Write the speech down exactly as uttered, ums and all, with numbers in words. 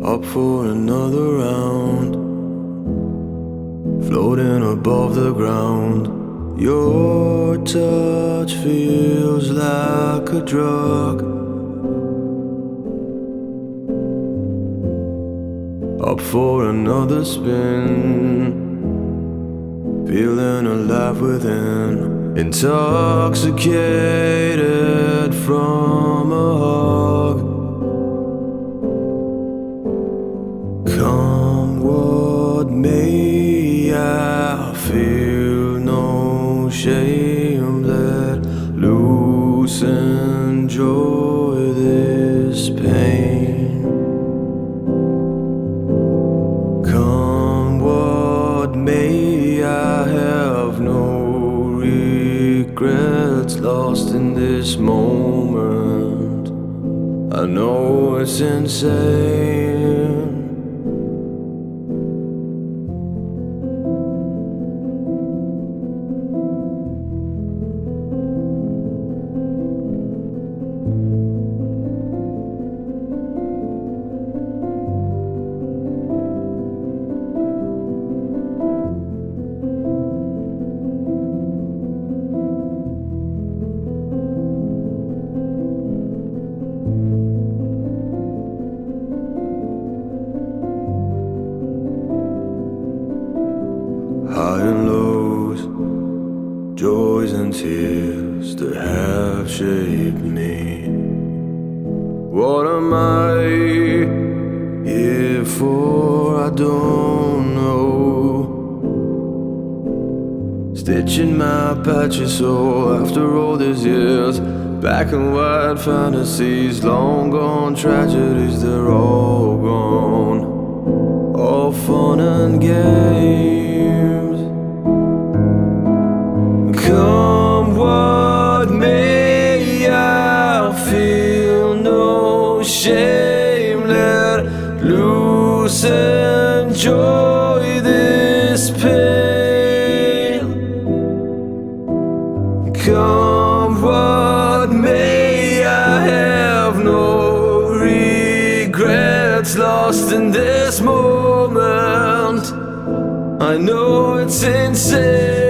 up for another round, floating above the ground. Your touch feels like a drug, up for another spin, feeling alive within, intoxicated from a hug. Come what may, I feel no shame. Let loose, enjoy this pain. Come what may, I have no regrets, lost in this moment. I know it's insane. High and lows, joys and tears that have shaped me. What am I here for? I don't know. Stitching my patchy soul after all these years. Black and white fantasies, long gone tragedies, they're all gone. All fun and games. Come what may, I feel no shame. Let loose, enjoy this pain. Come what may, I have no regrets, lost in this moment. I know it's insane.